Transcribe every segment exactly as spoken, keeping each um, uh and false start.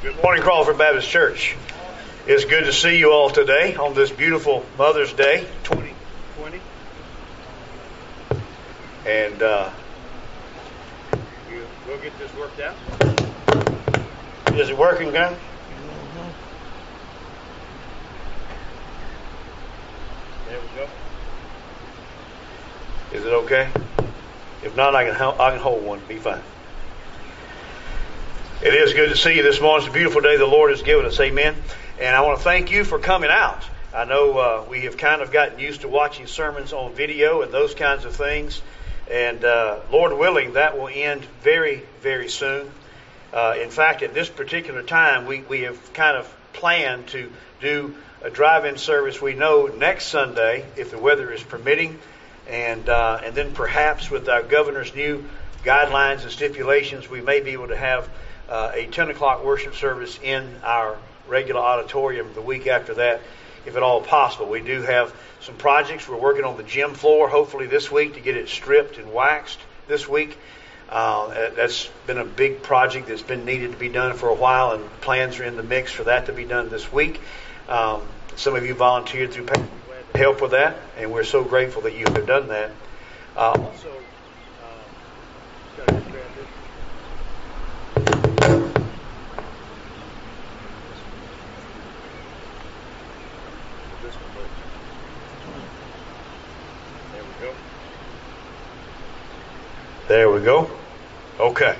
Good morning, Crawford Baptist Church. It's good to see you all today on this beautiful Mother's Day, twenty twenty. And uh, we'll get this worked out. Is it working, guys? Mm-hmm. There we go. Is it okay? If not, I can I can hold one. Be fine. It is good to see you this morning. It's a beautiful day the Lord has given us. Amen. And I want to thank you for coming out. I know uh, we have kind of gotten used to watching sermons on video and those kinds of things. And uh, Lord willing, that will end very, very soon. Uh, in fact, at this particular time, we, we have kind of planned to do a drive-in service, we know, next Sunday, if the weather is permitting. And, uh, and then perhaps with our governor's new guidelines and stipulations, we may be able to have Uh, a ten o'clock worship service in our regular auditorium the week after that, if at all possible. We do have some projects. We're working on the gym floor, hopefully this week, to get it stripped and waxed this week. Uh, that's been a big project that's been needed to be done for a while, and plans are in the mix for that to be done this week. Um, some of you volunteered through pay to help with that, and we're so grateful that you have done that. Uh, also, um, There we go. Okay.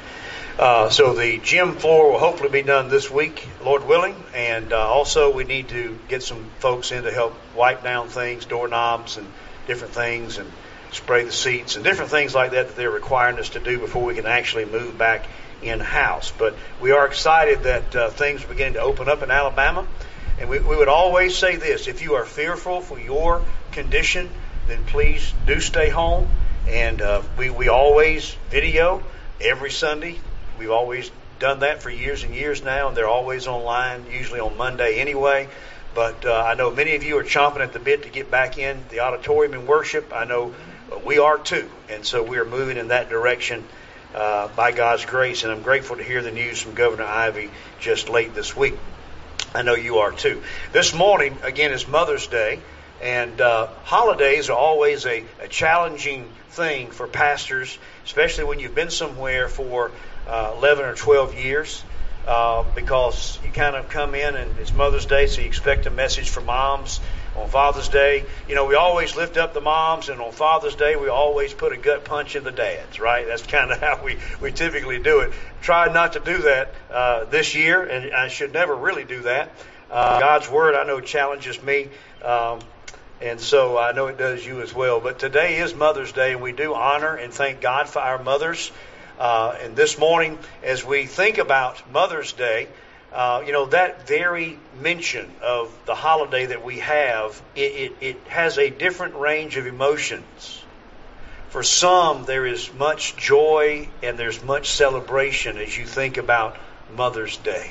Uh, so the gym floor will hopefully be done this week, Lord willing. And uh, also we need to get some folks in to help wipe down things, doorknobs and different things, and spray the seats and different things like that that they're requiring us to do before we can actually move back in-house. But we are excited that uh, things are beginning to open up in Alabama. And we, we would always say this: if you are fearful for your condition, then please do stay home. And uh, we, we always video every Sunday. We've always done that for years and years now, and they're always online, usually on Monday anyway. But uh, I know many of you are chomping at the bit to get back in the auditorium and worship. I know we are too. And so we are moving in that direction uh, by God's grace. And I'm grateful to hear the news from Governor Ivey just late this week. I know you are too. This morning, again, is Mother's Day. And uh, holidays are always a, a challenging thing for pastors, especially when you've been somewhere for uh, eleven or twelve years, uh, because you kind of come in and it's Mother's Day, so you expect a message for moms. On Father's Day, you know, we always lift up the moms, and on Father's Day, we always put a gut punch in the dads, right? That's kind of how we, we typically do it. Try not to do that uh, this year, and I should never really do that. Uh, God's Word, I know, challenges me. Um, And so I know it does you as well. But today is Mother's Day, and we do honor and thank God for our mothers. Uh, and this morning, as we think about Mother's Day, uh, you know, that very mention of the holiday that we have, it, it, it has a different range of emotions. For some, there is much joy and there's much celebration as you think about Mother's Day.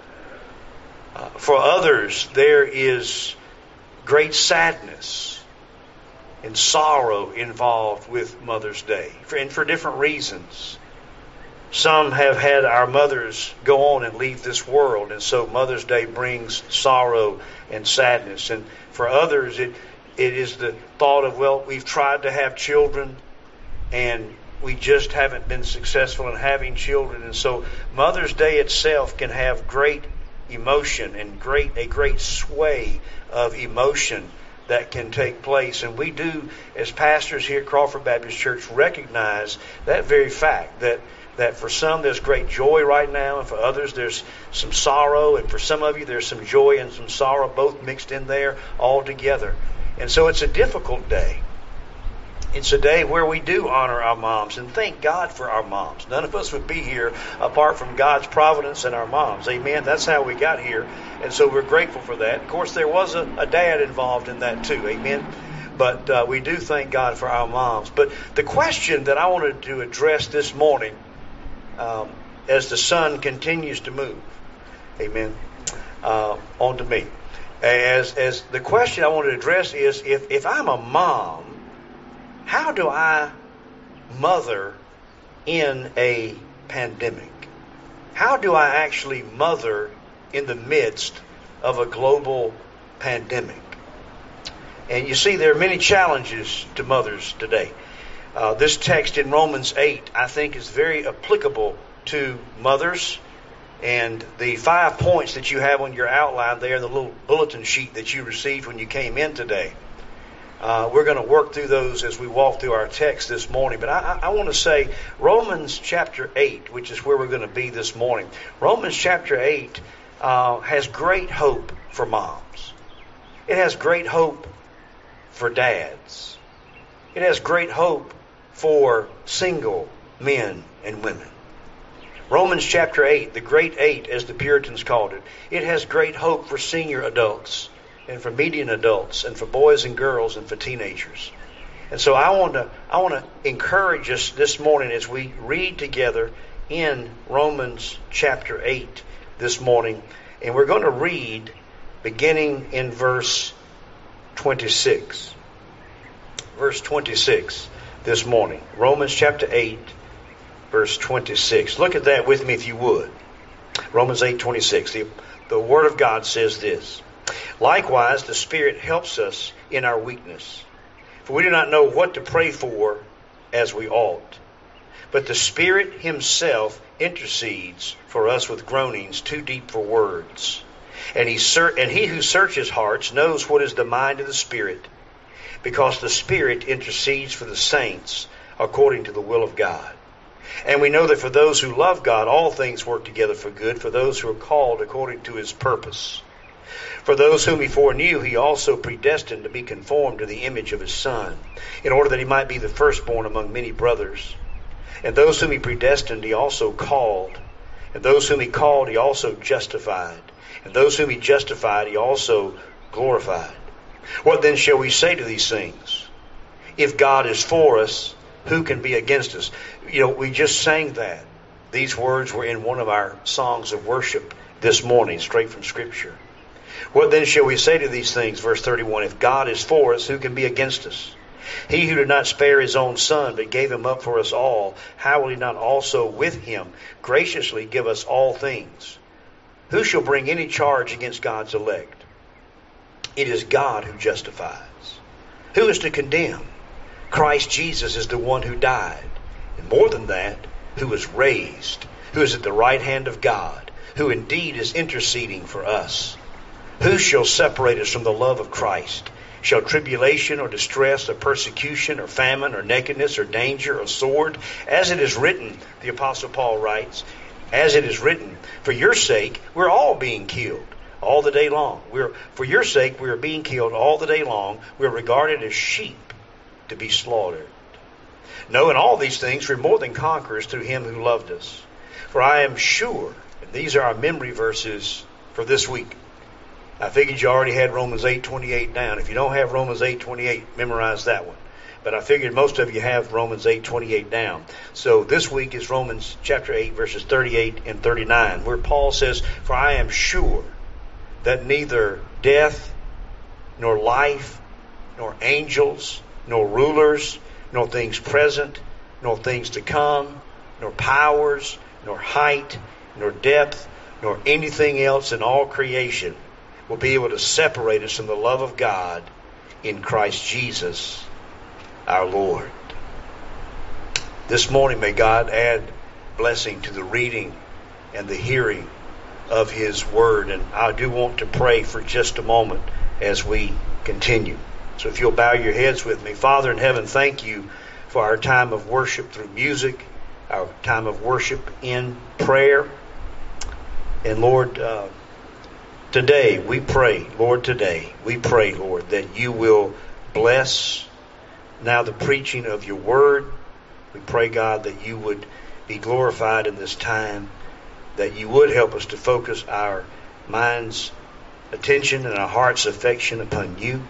Uh, for others, there is great sadness and sorrow involved with Mother's Day, for, and for different reasons. Some have had our mothers go on and leave this world, and so Mother's Day brings sorrow and sadness. And for others, it it is the thought of, well, we've tried to have children, and we just haven't been successful in having children. And so Mother's Day itself can have great emotion and great a great sway of emotion that can take place. And we do, as pastors here at Crawford Baptist Church, recognize that very fact, that that for some there's great joy right now, and for others there's some sorrow, and for some of you there's some joy and some sorrow both mixed in there all together. And so it's a difficult day. It's a day where we do honor our moms and thank God for our moms. None of us would be here apart from God's providence and our moms. Amen. That's how we got here. And so we're grateful for that. Of course, there was a, a dad involved in that too. Amen. But uh, we do thank God for our moms. But the question that I wanted to address this morning, um, as the sun continues to move, amen, uh, onto me, as as the question I want to address is, if if I'm a mom, how do I mother in a pandemic? How do I actually mother in the midst of a global pandemic? And you see, there are many challenges to mothers today. Uh, this text in Romans eight, I think, is very applicable to mothers. And the five points that you have on your outline there, the little bulletin sheet that you received when you came in today, uh, we're going to work through those as we walk through our text this morning. But I, I want to say Romans chapter eight, which is where we're going to be this morning. Romans chapter eight uh, has great hope for moms. It has great hope for dads. It has great hope for single men and women. Romans chapter eight, the great eight as the Puritans called it, it has great hope for senior adults and for median adults and for boys and girls and for teenagers. And so I want to I want to encourage us this morning as we read together in Romans chapter eight this morning. And we're going to read beginning in verse twenty-six. Verse twenty-six this morning. Romans chapter eight. Verse twenty-six. Look at that with me if you would. Romans eight twenty-six. The, the Word of God says this. Likewise, the Spirit helps us in our weakness. For we do not know what to pray for as we ought. But the Spirit Himself intercedes for us with groanings too deep for words. And he, ser- and he who searches hearts knows what is the mind of the Spirit, because the Spirit intercedes for the saints according to the will of God. And we know that for those who love God, all things work together for good, for those who are called according to His purpose. For those whom He foreknew, He also predestined to be conformed to the image of His Son, in order that He might be the firstborn among many brothers. And those whom He predestined, He also called. And those whom He called, He also justified. And those whom He justified, He also glorified. What then shall we say to these things? If God is for us, who can be against us? You know, we just sang that. These words were in one of our songs of worship this morning, straight from Scripture. What then shall we say to these things? Verse thirty-one, if God is for us, who can be against us? He who did not spare His own Son, but gave Him up for us all, how will He not also with Him graciously give us all things? Who shall bring any charge against God's elect? It is God who justifies. Who is to condemn? Christ Jesus is the one who died. And more than that, who was raised, who is at the right hand of God, who indeed is interceding for us. Who shall separate us from the love of Christ? Shall tribulation or distress or persecution or famine or nakedness or danger or sword? As it is written, the Apostle Paul writes, as it is written, for your sake we're all being killed all the day long. We're, for your sake we are being killed all the day long. We're regarded as sheep to be slaughtered. No, in all these things we're more than conquerors through Him who loved us. For I am sure, and these are our memory verses for this week. I figured you already had Romans eight twenty-eight down. If you don't have Romans eight twenty-eight, memorize that one. But I figured most of you have Romans eight twenty-eight down. So this week is Romans chapter eight, verses thirty-eight and thirty-nine, where Paul says, for I am sure that neither death, nor life, nor angels, nor rulers, nor things present, nor things to come, nor powers, nor height, nor depth, nor anything else in all creation will be able to separate us from the love of God in Christ Jesus our Lord. This morning may God add blessing to the reading and the hearing of His Word. And I do want to pray for just a moment as we continue. So if you'll bow your heads with me. Father in heaven, thank You for our time of worship through music, our time of worship in prayer. And Lord, uh, today we pray, Lord, today we pray, Lord, that You will bless now the preaching of Your Word. We pray, God, that You would be glorified in this time, that You would help us to focus our mind's attention and our heart's affection upon You,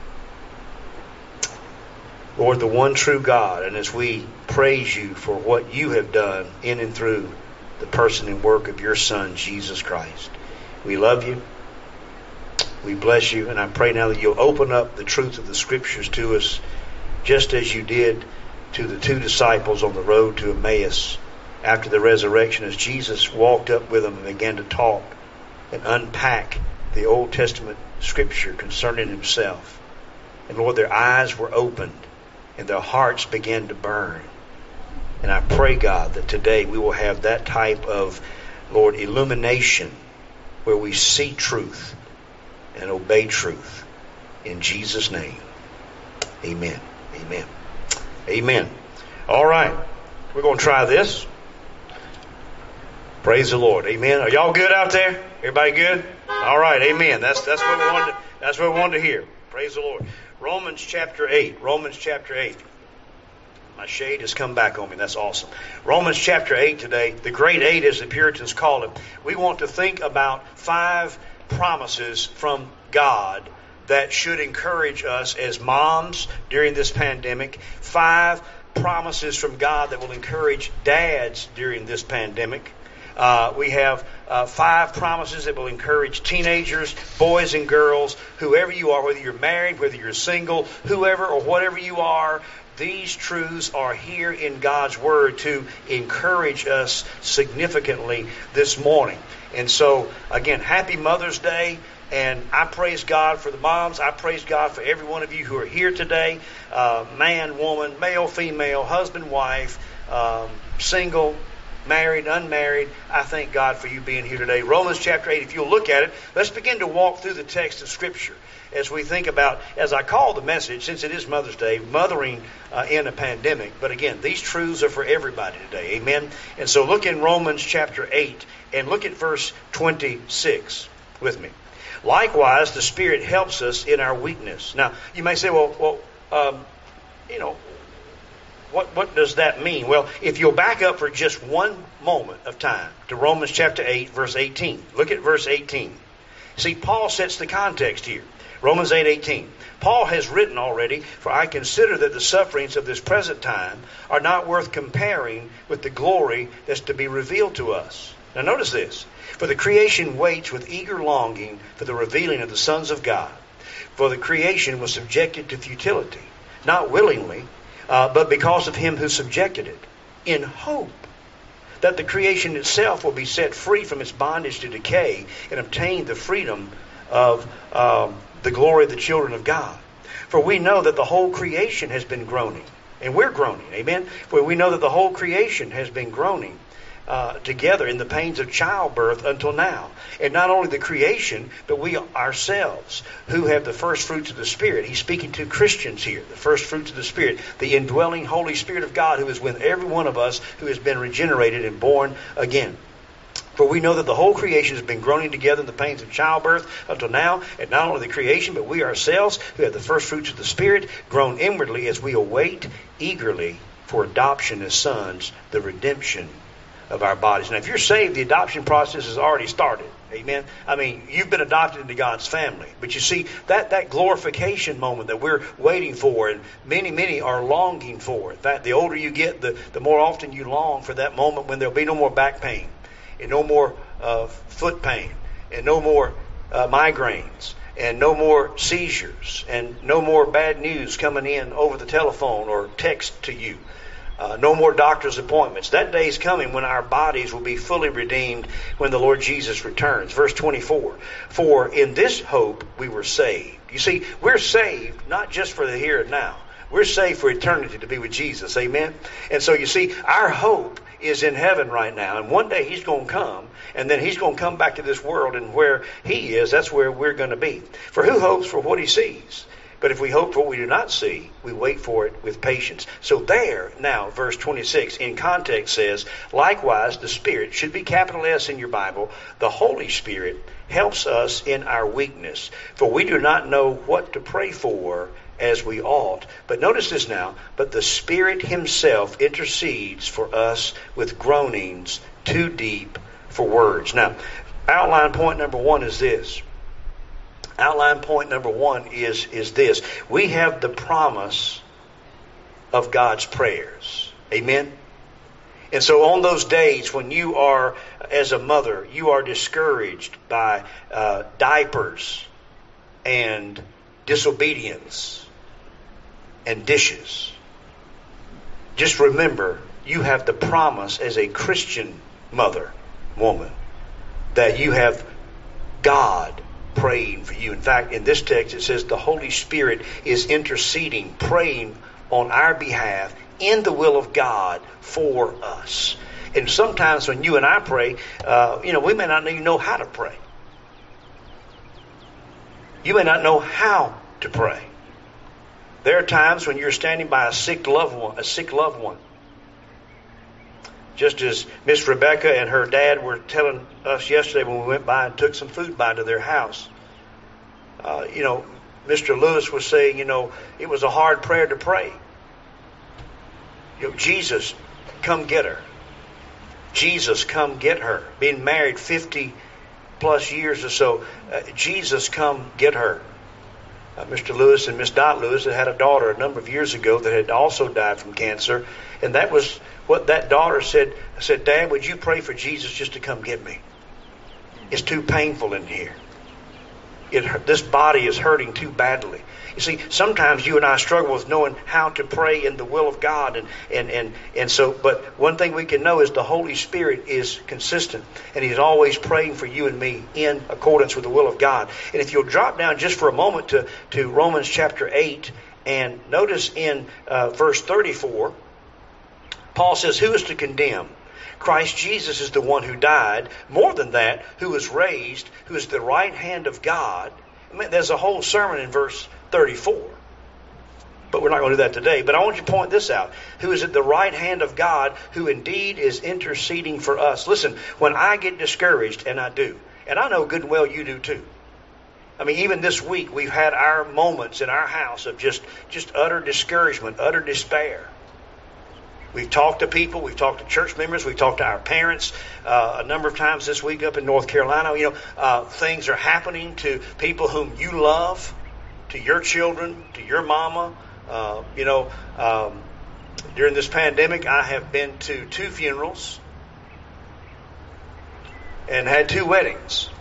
Lord, the one true God. And as we praise You for what You have done in and through the person and work of Your Son, Jesus Christ, we love You. We bless You. And I pray now that You'll open up the truth of the Scriptures to us, just as You did to the two disciples on the road to Emmaus, after the resurrection as Jesus walked up with them and began to talk and unpack the Old Testament scripture concerning himself. And Lord, their eyes were opened and their hearts began to burn. And I pray, God, that today we will have that type of, Lord, illumination where we see truth and obey truth. In Jesus' name, amen. Amen. Amen. All right. We're going to try this. Praise the Lord. Amen. Are y'all good out there? Everybody good? All right. Amen. That's that's what we wanted to, that's what we wanted to hear. Praise the Lord. Romans chapter eight. Romans chapter eight. My shade has come back on me. That's awesome. Romans chapter eight today. The great eight, as the Puritans call it. We want to think about five promises from God that should encourage us as moms during this pandemic. Five promises from God that will encourage dads during this pandemic. Uh, we have uh, five promises that will encourage teenagers, boys and girls, whoever you are, whether you're married, whether you're single, whoever or whatever you are. These truths are here in God's Word to encourage us significantly this morning. And so, again, happy Mother's Day. And I praise God for the moms. I praise God for every one of you who are here today. Uh, man, woman, male, female, husband, wife, um, single, married, unmarried. I thank God for you being here today. Romans chapter eight, if you'll look at it, let's begin to walk through the text of Scripture as we think about, as I call the message, since it is Mother's Day, mothering uh, in a pandemic. But again, these truths are for everybody today. Amen. And so look in Romans chapter eight and look at verse twenty-six with me. Likewise, the Spirit helps us in our weakness. Now, you may say, well, well, um, you know, what what does that mean? Well, if you'll back up for just one moment of time to Romans chapter eight, verse eighteen. Look at verse eighteen. See, Paul sets the context here. Romans eight eighteen. Paul has written already, for I consider that the sufferings of this present time are not worth comparing with the glory that's to be revealed to us. Now notice this. For the creation waits with eager longing for the revealing of the sons of God. For the creation was subjected to futility, not willingly, uh, but because of him who subjected it, in hope that the creation itself will be set free from its bondage to decay and obtain the freedom of um, the glory of the children of God. For we know that the whole creation has been groaning, and we're groaning, amen? For we know that the whole creation has been groaning Uh, together in the pains of childbirth until now. And not only the creation, but we ourselves who have the first fruits of the Spirit. He's speaking to Christians here, the first fruits of the Spirit, the indwelling Holy Spirit of God who is with every one of us who has been regenerated and born again. For we know that the whole creation has been groaning together in the pains of childbirth until now, and not only the creation, but we ourselves who have the first fruits of the Spirit groan inwardly as we await eagerly for adoption as sons, the redemption of our bodies. Now, if you're saved, the adoption process has already started. Amen. I mean, you've been adopted into God's family. But you see, that, that glorification moment that we're waiting for, and many, many are longing for. In fact, the older you get, the, the more often you long for that moment when there'll be no more back pain, and no more uh, foot pain, and no more uh, migraines, and no more seizures, and no more bad news coming in over the telephone or text to you. Uh, no more doctor's appointments. That day is coming when our bodies will be fully redeemed when the Lord Jesus returns. Verse twenty-four. For in this hope we were saved. You see, we're saved not just for the here and now. We're saved for eternity to be with Jesus. Amen? And so you see, our hope is in heaven right now. And one day He's going to come. And then He's going to come back to this world. And where He is, that's where we're going to be. For who hopes for what he sees? But if we hope for what we do not see, we wait for it with patience. So there, now, verse twenty-six, in context says, likewise, the Spirit, should be capital S in your Bible, the Holy Spirit helps us in our weakness. For we do not know what to pray for as we ought. But notice this now, but the Spirit Himself intercedes for us with groanings too deep for words. Now, outline point number one is this. Outline point number one is, is this. We have the promise of God's prayers. Amen? And so on those days when you are, as a mother, you are discouraged by uh, diapers and disobedience and dishes, just remember you have the promise as a Christian mother, woman, that you have God praying for you. In fact, in this text it says the Holy Spirit is interceding, praying on our behalf in the will of God for us. And sometimes when you and I pray, uh, you know, we may not even know how to pray. You may not know how to pray. There are times when you're standing by a sick loved one, a sick loved one. Just as Miss Rebecca and her dad were telling us yesterday when we went by and took some food by to their house. Uh, you know, Mister Lewis was saying, you know, it was a hard prayer to pray. You know, Jesus, come get her. Jesus, come get her. Being married fifty plus years or so, uh, Jesus, come get her. Uh, Mister Lewis and Miss Dot Lewis had had a daughter a number of years ago that had also died from cancer, and that was what that daughter said. I said, Dad, would you pray for Jesus just to come get me? It's too painful in here. It, this body is hurting too badly. You see, sometimes you and I struggle with knowing how to pray in the will of God. And, and, and, and so, but one thing we can know is the Holy Spirit is consistent. And He's always praying for you and me in accordance with the will of God. And if you'll drop down just for a moment to, to Romans chapter eight, and notice in uh, verse thirty-four, Paul says, who is to condemn? Christ Jesus is the one who died. More than that, who was raised, who is the right hand of God. I mean, there's a whole sermon in verse thirty-four. But we're not going to do that today. But I want you to point this out. Who is at the right hand of God, who indeed is interceding for us. Listen, when I get discouraged, and I do, and I know good and well you do too. I mean, even this week, we've had our moments in our house of just, just utter discouragement, utter despair. We've talked to people. We've talked to church members. We've talked to our parents uh, a number of times this week up in North Carolina. You know, uh, things are happening to people whom you love, to your children, to your mama. Uh, you know, um, during this pandemic, I have been to two funerals and had two weddings.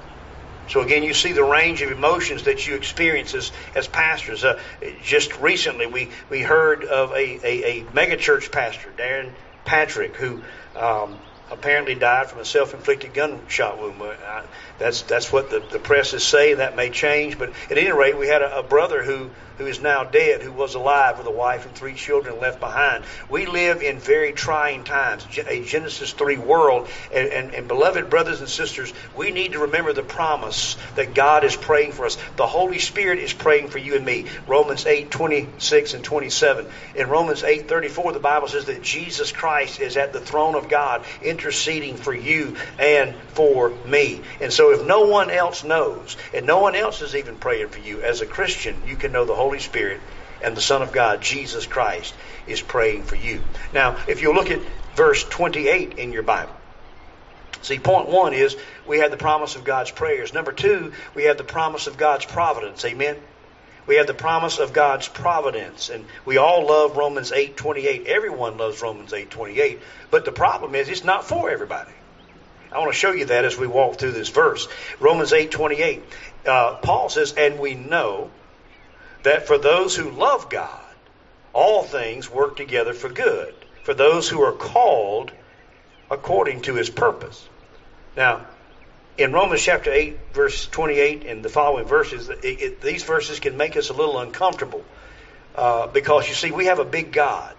So again, you see the range of emotions that you experience as, as pastors. Uh, just recently, we, we heard of a, a, a megachurch pastor, Darren Patrick, who um, apparently died from a self-inflicted gunshot wound. Uh, that's that's what the, the press is saying. That may change. But at any rate, we had a, a brother who, who is now dead, who was alive with a wife and three children left behind. We live in very trying times, a Genesis three world. And, and, and beloved brothers and sisters, we need to remember the promise that God is praying for us. The Holy Spirit is praying for you and me. Romans eight, twenty-six and twenty-seven. In Romans eight, thirty-four, the Bible says that Jesus Christ is at the throne of God interceding for you and for me. And so if no one else knows, and no one else is even praying for you, as a Christian, you can know the Holy Spirit and the Son of God, Jesus Christ, is praying for you. Now, if you look at verse twenty-eight in your Bible, see, point one is we have the promise of God's prayers. Number two, we have the promise of God's providence. Amen? We have the promise of God's providence. And we all love Romans eight twenty-eight. Everyone loves Romans eight twenty-eight. But the problem is it's not for everybody. I want to show you that as we walk through this verse. Romans eight twenty-eight. Uh, Paul says, and we know that for those who love God, all things work together for good, for those who are called according to His purpose. Now, in Romans chapter eight, verse twenty-eight, and the following verses, it, it, these verses can make us a little uncomfortable uh, because, you see, we have a big God.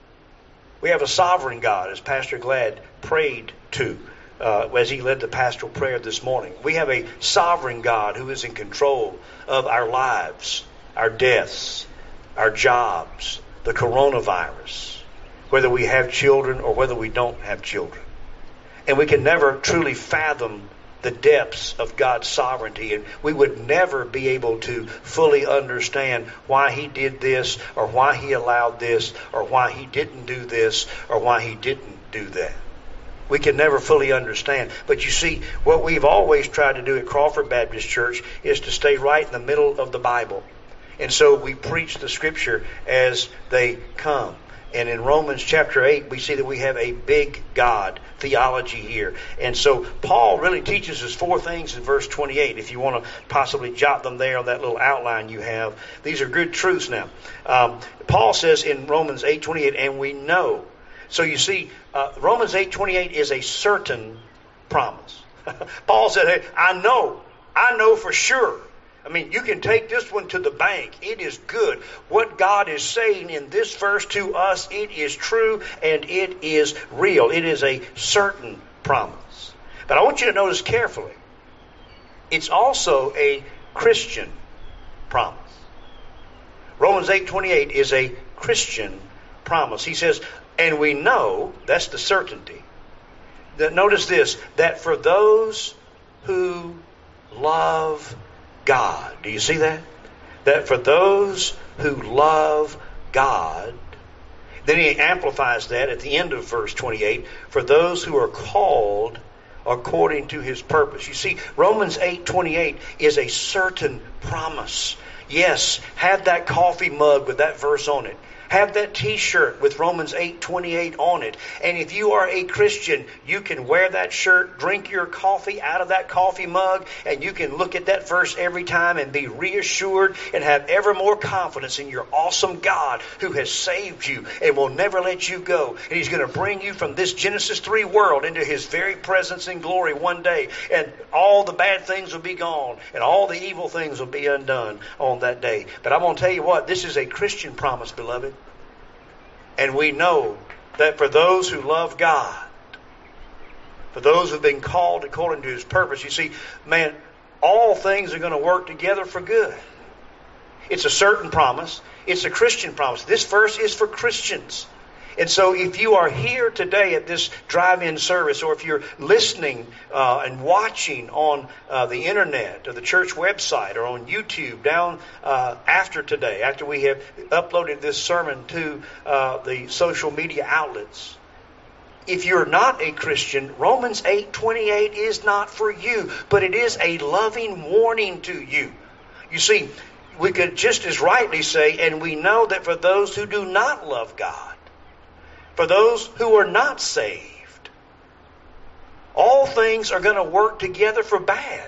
We have a sovereign God, as Pastor Glad prayed to uh, as he led the pastoral prayer this morning. We have a sovereign God who is in control of our lives, our deaths, our jobs, the coronavirus, whether we have children or whether we don't have children. And we can never truly fathom the depths of God's sovereignty, and we would never be able to fully understand why He did this, or why He allowed this, or why He didn't do this, or why He didn't do that. We can never fully understand. But you see, what we've always tried to do at Crawford Baptist Church is to stay right in the middle of the Bible. And so we preach the Scripture as they come. And in Romans chapter eight, we see that we have a big God theology here. And so Paul really teaches us four things in verse twenty-eight. If you want to possibly jot them there on that little outline you have. These are good truths now. Um, Paul says in Romans eight twenty-eight, and we know So you see, uh, Romans eight twenty-eight is a certain promise. Paul said, hey, I know, I know for sure. I mean, you can take this one to the bank. It is good. What God is saying in this verse to us, it is true and it is real. It is a certain promise. But I want you to notice carefully, it's also a Christian promise. Romans eight twenty-eight is a Christian promise. He says, and we know, that's the certainty, that notice this, that for those who love God. Do you see that? That for those who love God, then he amplifies that at the end of verse twenty-eight, for those who are called according to his purpose. You see, Romans eight twenty-eight is a certain promise. Yes, have that coffee mug with that verse on it. Have that t-shirt with Romans eight twenty-eight on it. And if you are a Christian, you can wear that shirt, drink your coffee out of that coffee mug, and you can look at that verse every time and be reassured and have ever more confidence in your awesome God who has saved you and will never let you go. And he's going to bring you from this Genesis three world into his very presence and glory one day. And all the bad things will be gone and all the evil things will be undone on that day. But I'm going to tell you what, this is a Christian promise, beloved. And we know that for those who love God, for those who have been called according to his purpose, you see, man, all things are going to work together for good. It's a certain promise. It's a Christian promise. This verse is for Christians. And so if you are here today at this drive-in service, or if you're listening uh, and watching on uh, the internet or the church website or on YouTube down uh, after today, after we have uploaded this sermon to uh, the social media outlets, if you're not a Christian, Romans eight twenty-eight is not for you, but it is a loving warning to you. You see, we could just as rightly say, and we know that for those who do not love God, for those who are not saved, all things are going to work together for bad.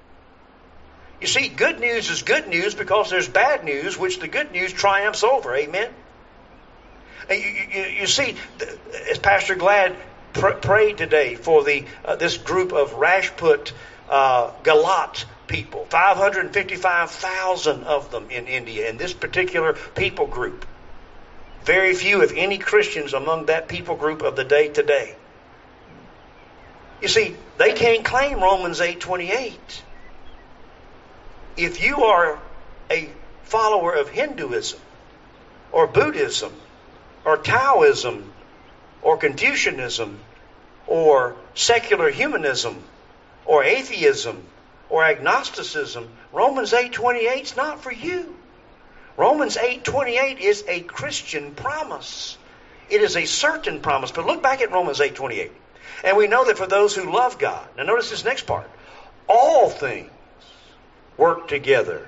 You see, good news is good news because there's bad news, which the good news triumphs over. Amen? And you, you, you see, as Pastor Glad pr- prayed today for the uh, this group of Rajput uh, Galat people, five hundred fifty-five thousand of them in India, in this particular people group. Very few, if any, Christians among that people group of the day today. You see, they can't claim Romans eight twenty-eight. If you are a follower of Hinduism or Buddhism or Taoism or Confucianism or secular humanism or atheism or agnosticism, Romans eight twenty-eight is not for you. Romans eight twenty-eight is a Christian promise. It is a certain promise. But look back at Romans eight twenty-eight. And we know that for those who love God, now notice this next part, all things work together.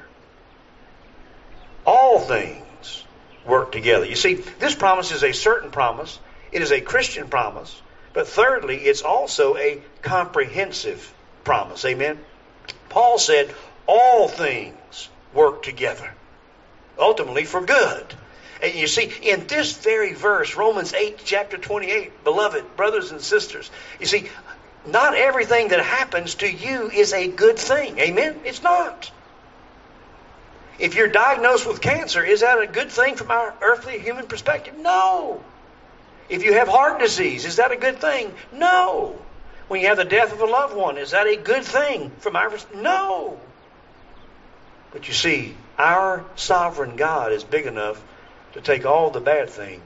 All things work together. You see, this promise is a certain promise. It is a Christian promise. But thirdly, it's also a comprehensive promise. Amen? Paul said, all things work together, ultimately for good. And you see, in this very verse, Romans eight, chapter twenty-eight, beloved brothers and sisters, you see, not everything that happens to you is a good thing. Amen? It's not. If you're diagnosed with cancer, is that a good thing from our earthly human perspective? No. If you have heart disease, is that a good thing? No. When you have the death of a loved one, is that a good thing from our perspective? No. But you see, our sovereign God is big enough to take all the bad things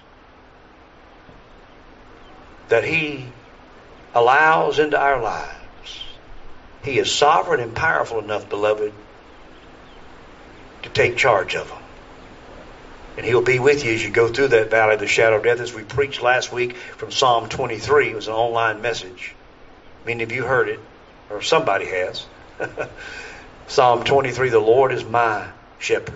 that He allows into our lives. He is sovereign and powerful enough, beloved, to take charge of them. And He'll be with you as you go through that valley of the shadow of death, as we preached last week from Psalm twenty-three. It was an online message. Many of you heard it, or somebody has. Psalm twenty-three, the Lord is my shepherd.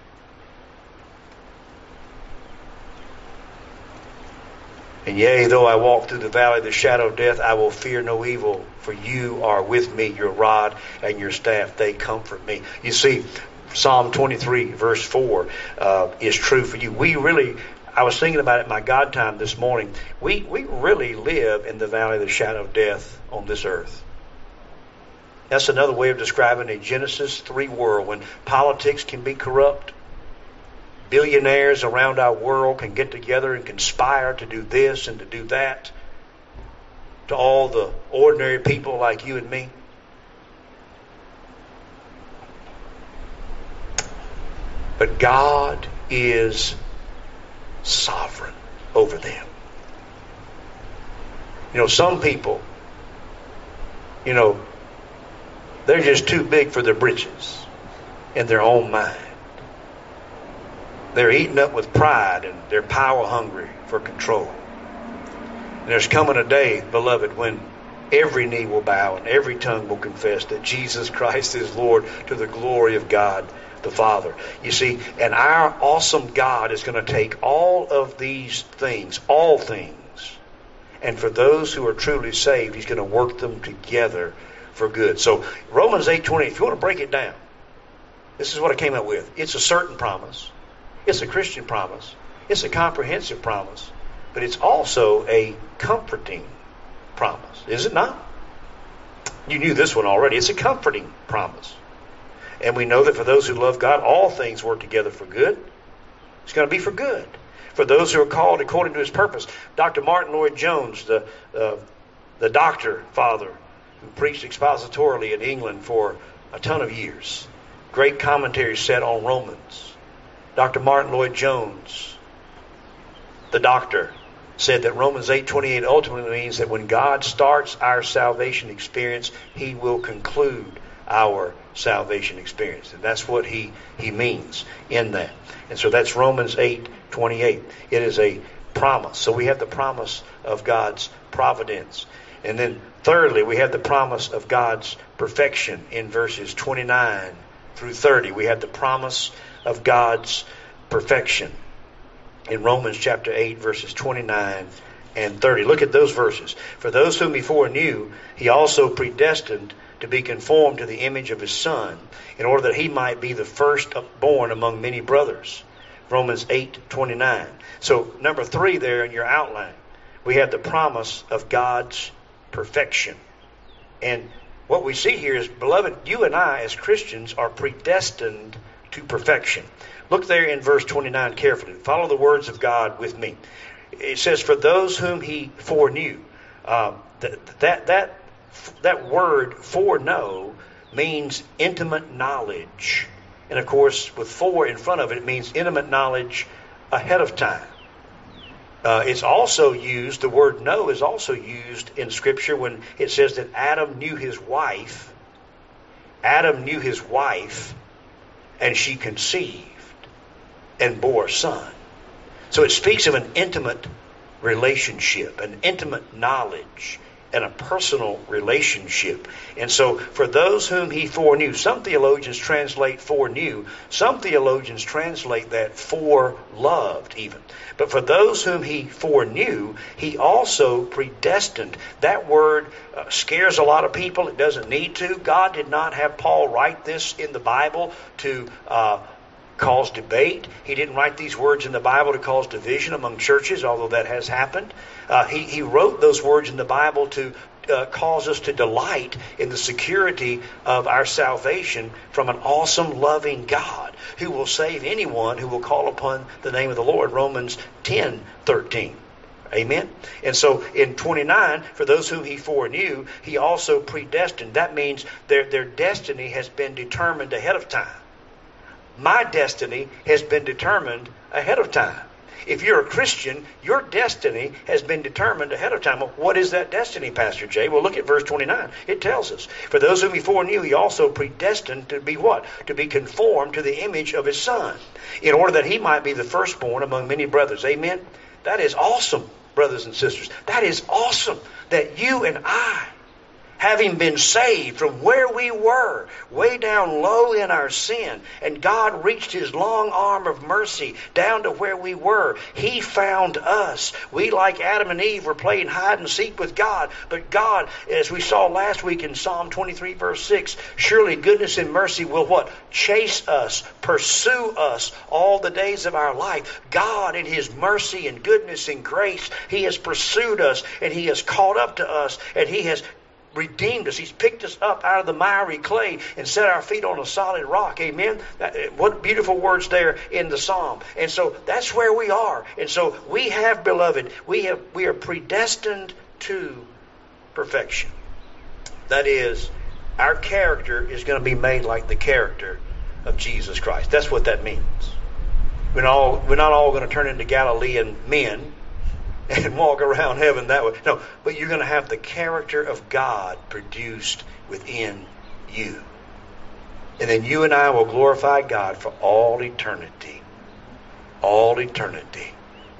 And yea, though I walk through the valley of the shadow of death, I will fear no evil, for you are with me, your rod and your staff, they comfort me. You see, Psalm twenty-three, verse four, uh, is true for you. We really, I was thinking about it in my God time this morning. We, we really live in the valley of the shadow of death on this earth. That's another way of describing a Genesis three world when politics can be corrupt. Billionaires around our world can get together and conspire to do this and to do that to all the ordinary people like you and me. But God is sovereign over them. You know, some people, you know, they're just too big for their britches in their own mind. They're eaten up with pride and they're power hungry for control. And there's coming a day, beloved, when every knee will bow and every tongue will confess that Jesus Christ is Lord to the glory of God the Father. You see, and our awesome God is going to take all of these things, all things, and for those who are truly saved, He's going to work them together for good. So Romans eight twenty, if you want to break it down, this is what I came up with. It's a certain promise. It's a Christian promise. It's a comprehensive promise. But it's also a comforting promise. Is it not? You knew this one already. It's a comforting promise. And we know that for those who love God, all things work together for good. It's going to be for good. For those who are called according to His purpose. Doctor Martin Lloyd-Jones, the, uh, the doctor father who preached expositorily in England for a ton of years. Great commentary set on Romans. Doctor Martin Lloyd-Jones, the doctor, said that Romans eight twenty-eight ultimately means that when God starts our salvation experience, He will conclude our salvation experience. And that's what he, he means in that. And so that's Romans eight twenty-eight. It is a promise. So we have the promise of God's providence. And then thirdly, we have the promise of God's perfection in verses twenty-nine through thirty. We have the promise of God's perfection in Romans chapter eight, verses twenty-nine and thirty. Look at those verses. For those whom He foreknew, He also predestined to be conformed to the image of His Son, in order that He might be the firstborn among many brothers. Romans eight twenty-nine. So number three there in your outline, we have the promise of God's perfection. And what we see here is, beloved, you and I as Christians are predestined to perfection. Look there in verse twenty-nine carefully. Follow the words of God with me. It says, for those whom He foreknew. Uh, that, that, that, that word foreknow means intimate knowledge. And of course, with fore in front of it, it means intimate knowledge ahead of time. Uh, it's also used, the word know is also used in Scripture when it says that Adam knew his wife. Adam knew his wife, and she conceived and bore a son. So it speaks of an intimate relationship, an intimate knowledge, and a personal relationship. And so for those whom He foreknew, some theologians translate foreknew, some theologians translate that foreloved even. But for those whom He foreknew, He also predestined. That word uh, scares a lot of people. It doesn't need to. God did not have Paul write this in the Bible to uh, cause debate. He didn't write these words in the Bible to cause division among churches, although that has happened. Uh, he, he wrote those words in the Bible to uh, cause us to delight in the security of our salvation from an awesome, loving God who will save anyone who will call upon the name of the Lord. Romans ten thirteen. Amen. And so in twenty-nine, for those whom He foreknew, He also predestined. That means their, their destiny has been determined ahead of time. My destiny has been determined ahead of time. If you're a Christian, your destiny has been determined ahead of time. Well, what is that destiny, Pastor Jay? Well, look at verse twenty-nine. It tells us, for those whom He foreknew, He also predestined to be what? To be conformed to the image of His Son, in order that He might be the firstborn among many brothers. Amen? That is awesome, brothers and sisters. That is awesome that you and I having been saved from where we were, way down low in our sin, and God reached his long arm of mercy down to where we were. He found us. We, like Adam and Eve, were playing hide and seek with God. But God, as we saw last week in Psalm twenty-three, verse six, surely goodness and mercy will what? Chase us, pursue us all the days of our life. God, in his mercy and goodness and grace, he has pursued us, and he has caught up to us, and he has redeemed us. He's picked us up out of the miry clay and set our feet on a solid rock. Amen. That, what beautiful words there in the psalm. And so that's where we are. And so we have, beloved, we have we are predestined to perfection. That is, our character is going to be made like the character of Jesus Christ. That's what that means. We're not all, we're not all going to turn into Galilean men and walk around heaven that way. No, but you're going to have the character of God produced within you. And then you and I will glorify God for all eternity. All eternity.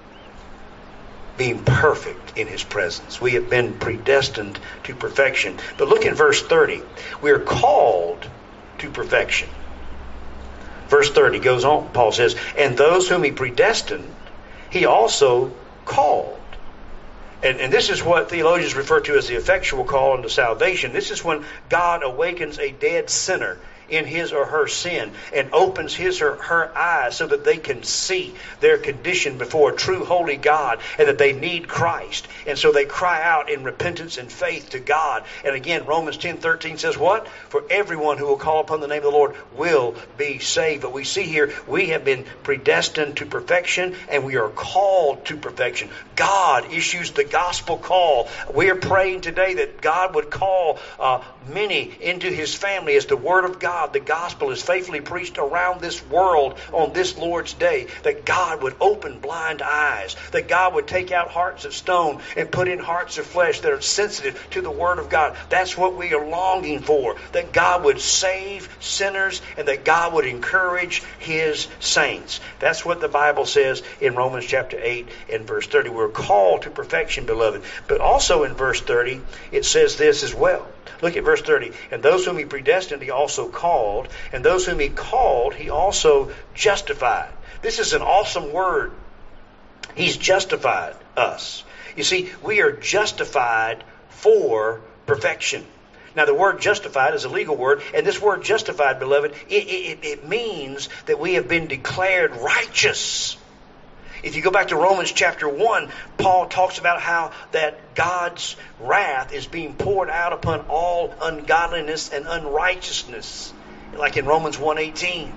Being perfect in his presence. We have been predestined to perfection. But look in verse thirty. We are called to perfection. Verse thirty goes on. Paul says, and those whom he predestined, he also called. And, and this is what theologians refer to as the effectual call unto salvation. This is when God awakens a dead sinner in his or her sin and opens his or her eyes so that they can see their condition before a true holy God and that they need Christ. And so they cry out in repentance and faith to God. And again, Romans ten thirteen says what? For everyone who will call upon the name of the Lord will be saved. But we see here, we have been predestined to perfection and we are called to perfection. God issues the gospel call. We are praying today that God would call uh, many into his family as the word of God, the gospel, is faithfully preached around this world on this Lord's day. That God would open blind eyes. That God would take out hearts of stone and put in hearts of flesh that are sensitive to the word of God. That's what we are longing for. That God would save sinners and that God would encourage his saints. That's what the Bible says in Romans chapter eight and verse thirty. We're called to perfection, beloved. But also in verse thirty, it says this as well. Look at verse thirty. And those whom he predestined, he also called. And those whom he called, he also justified. This is an awesome word. He's justified us. You see, we are justified for perfection. Now, the word justified is a legal word. And this word justified, beloved, it, it, it means that we have been declared righteous. If you go back to Romans chapter one, Paul talks about how that God's wrath is being poured out upon all ungodliness and unrighteousness. Like in Romans one eighteen.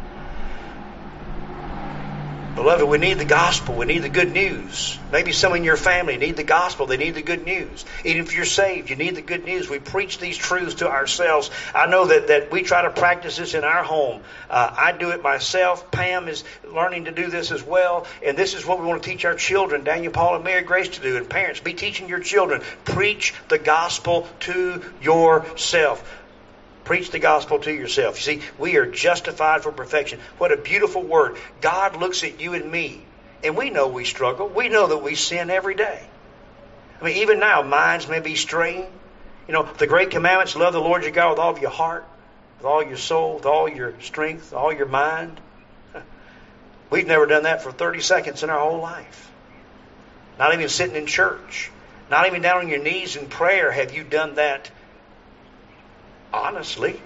Beloved, we need the gospel. We need the good news. Maybe some in your family need the gospel. They need the good news. Even if you're saved, you need the good news. We preach these truths to ourselves. I know that, that we try to practice this in our home. Uh, I do it myself. Pam is learning to do this as well. And this is what we want to teach our children, Daniel, Paul, and Mary Grace to do. And parents, be teaching your children. Preach the gospel to yourself. Preach the gospel to yourself. You see, we are justified for perfection. What a beautiful word. God looks at you and me, and we know we struggle. We know that we sin every day. I mean, even now, minds may be straying. You know, the great commandments, love the Lord your God with all of your heart, with all your soul, with all your strength, all your mind. We've never done that for thirty seconds in our whole life. Not even sitting in church. Not even down on your knees in prayer have you done that. Honestly.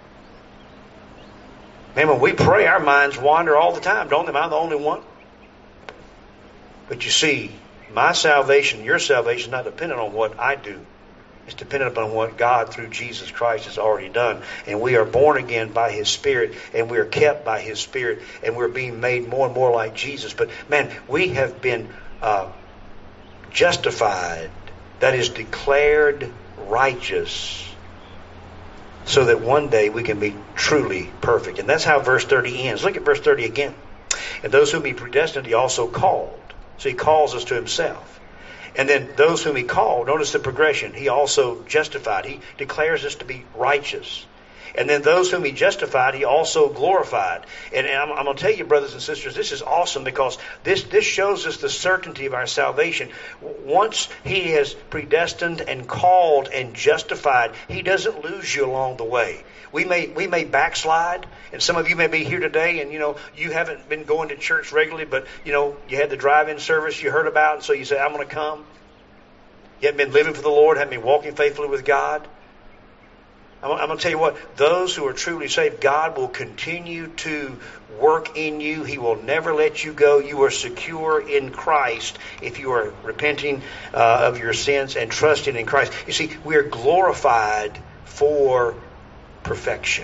Man, when we pray, our minds wander all the time, don't they? Am I the only one? But you see, my salvation, your salvation, is not dependent on what I do. It's dependent upon what God, through Jesus Christ, has already done. And we are born again by his Spirit, and we are kept by his Spirit, and we're being made more and more like Jesus. But, man, we have been uh, justified, that is, declared righteous, so that one day we can be truly perfect. And that's how verse thirty ends. Look at verse thirty again. And those whom he predestined, he also called. So he calls us to himself. And then those whom he called, notice the progression. He also justified. He declares us to be righteous. And then those whom he justified, he also glorified. And, and I'm, I'm going to tell you, brothers and sisters, this is awesome because this, this shows us the certainty of our salvation. Once he has predestined and called and justified, he doesn't lose you along the way. We may we may backslide, and some of you may be here today, and you know you haven't been going to church regularly, but you know you had the drive-in service you heard about, and so you say, I'm going to come. You haven't been living for the Lord, haven't been walking faithfully with God. I'm, I'm going to tell you what, those who are truly saved, God will continue to work in you. He will never let you go. You are secure in Christ if you are repenting uh, of your sins and trusting in Christ. You see, we are glorified for perfection.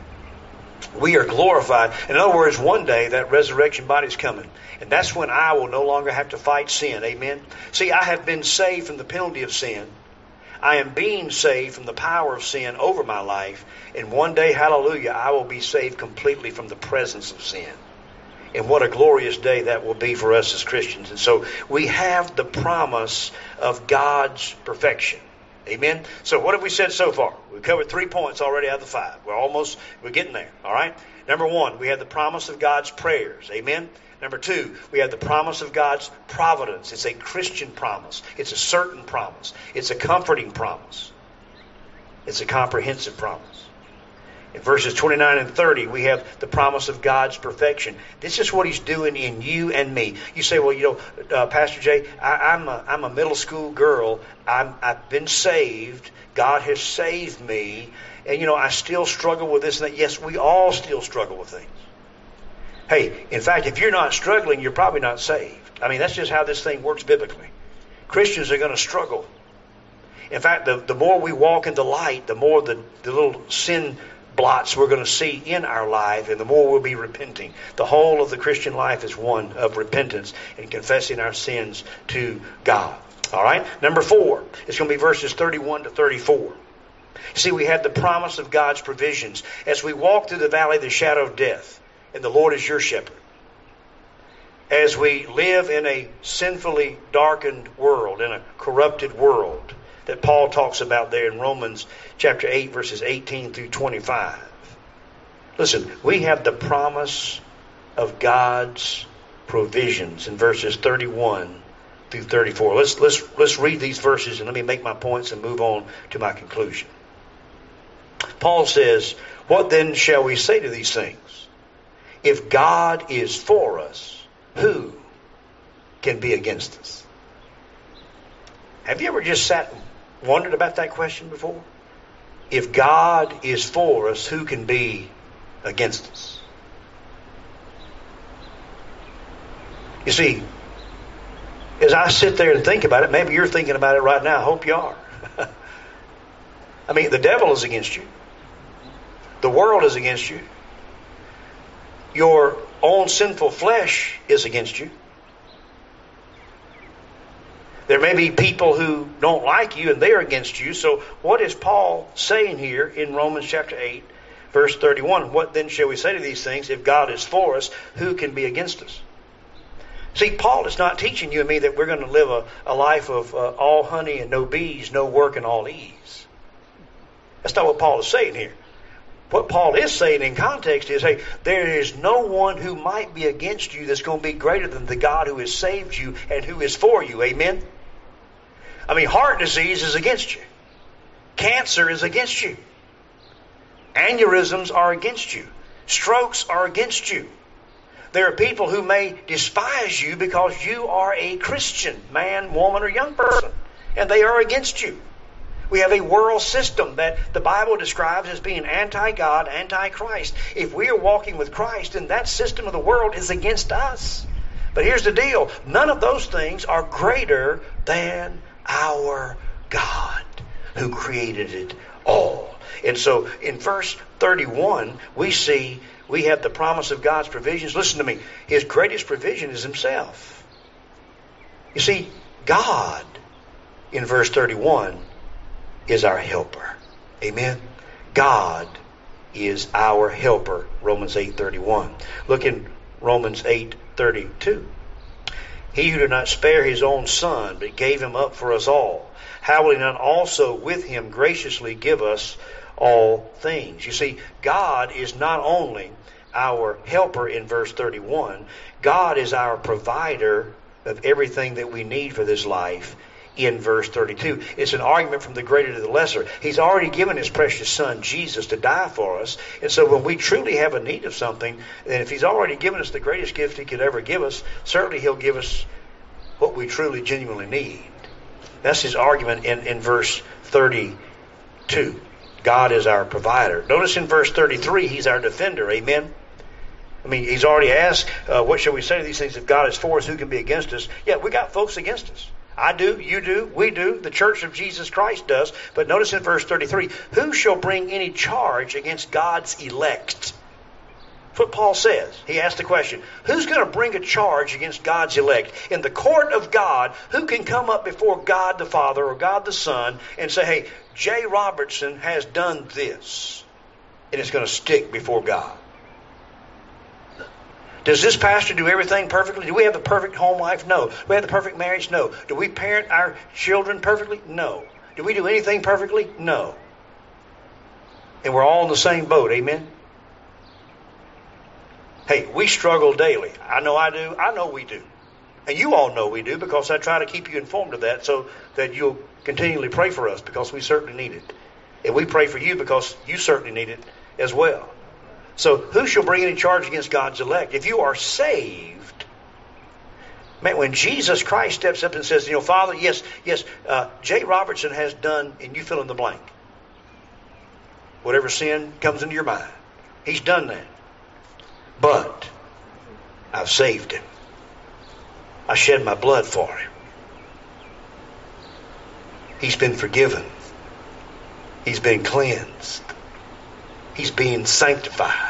We are glorified. In other words, one day that resurrection body is coming. And that's when I will no longer have to fight sin. Amen. See, I have been saved from the penalty of sin. I am being saved from the power of sin over my life. And one day, hallelujah, I will be saved completely from the presence of sin. And what a glorious day that will be for us as Christians. And so we have the promise of God's perfection. Amen. So what have we said so far? We've covered three points already out of the five. We're almost, we're getting there. All right. Number one, we have the promise of God's prayers. Amen. Number two, we have the promise of God's providence. It's a Christian promise. It's a certain promise. It's a comforting promise. It's a comprehensive promise. In verses twenty-nine and thirty, we have the promise of God's perfection. This is what he's doing in you and me. You say, well, you know, uh, Pastor Jay, I, I'm, a, I'm a middle school girl. I'm, I've been saved. God has saved me. And, you know, I still struggle with this and that. Yes, we all still struggle with things. Hey, in fact, if you're not struggling, you're probably not saved. I mean, that's just how this thing works biblically. Christians are going to struggle. In fact, the, the more we walk in the light, the more the, the little sin blots we're going to see in our life, and the more we'll be repenting. The whole of the Christian life is one of repentance and confessing our sins to God. All right? Number four, it's going to be verses thirty-one to thirty-four. See, we have the promise of God's provisions. As we walk through the valley of the shadow of death, and the Lord is your shepherd. As we live in a sinfully darkened world, in a corrupted world, that Paul talks about there in Romans chapter eight, verses eighteen through twenty-five. Listen, we have the promise of God's provisions in verses thirty-one through thirty-four. Let's, let's, let's read these verses and let me make my points and move on to my conclusion. Paul says, what then shall we say to these things? If God is for us, who can be against us? Have you ever just sat and wondered about that question before? If God is for us, who can be against us? You see, as I sit there and think about it, maybe you're thinking about it right now. I hope you are. I mean, the devil is against you. The world is against you. Your own sinful flesh is against you. There may be people who don't like you and they're against you. So what is Paul saying here in Romans chapter eight, verse thirty-one? What then shall we say to these things? If God is for us, who can be against us? See, Paul is not teaching you and me that we're going to live a, a life of uh, all honey and no bees, no work and all ease. That's not what Paul is saying here. What Paul is saying in context is, hey, there is no one who might be against you that's going to be greater than the God who has saved you and who is for you. Amen? I mean, heart disease is against you. Cancer is against you. Aneurysms are against you. Strokes are against you. There are people who may despise you because you are a Christian, man, woman, or young person, and they are against you. We have a world system that the Bible describes as being anti-God, anti-Christ. If we are walking with Christ, then that system of the world is against us. But here's the deal. None of those things are greater than our God who created it all. And so in verse thirty-one, we see we have the promise of God's provisions. Listen to me. His greatest provision is himself. You see, God, in verse thirty-one, is our helper. Amen? God is our helper. Romans eight thirty-one. Look in Romans eight thirty-two. He who did not spare his own son, but gave him up for us all, how will he not also with him graciously give us all things? You see, God is not only our helper in verse thirty-one, God is our provider of everything that we need for this life in verse thirty-two. It's an argument from the greater to the lesser. He's already given his precious son, Jesus, to die for us. And so when we truly have a need of something, and if he's already given us the greatest gift he could ever give us, certainly he'll give us what we truly, genuinely need. That's his argument in, in verse thirty-two. God is our provider. Notice in verse thirty-three, he's our defender. Amen? I mean, he's already asked, uh, what shall we say to these things? If God is for us, who can be against us? Yeah, we got folks against us. I do, you do, we do, the church of Jesus Christ does. But notice in verse thirty-three, who shall bring any charge against God's elect? That's what Paul says. He asked the question, who's going to bring a charge against God's elect? In the court of God, who can come up before God the Father or God the Son and say, hey, Jay Robertson has done this, and it's going to stick before God? Does this pastor do everything perfectly? Do we have the perfect home life? No. Do we have the perfect marriage? No. Do we parent our children perfectly? No. Do we do anything perfectly? No. And we're all in the same boat. Amen? Hey, we struggle daily. I know I do. I know we do. And you all know we do, because I try to keep you informed of that so that you'll continually pray for us, because we certainly need it. And we pray for you because you certainly need it as well. So who shall bring any charge against God's elect? If you are saved, man, when Jesus Christ steps up and says, you know, Father, yes, yes, uh, Jay Robertson has done, and you fill in the blank. Whatever sin comes into your mind, he's done that. But I've saved him. I shed my blood for him. He's been forgiven. He's been cleansed. He's being sanctified.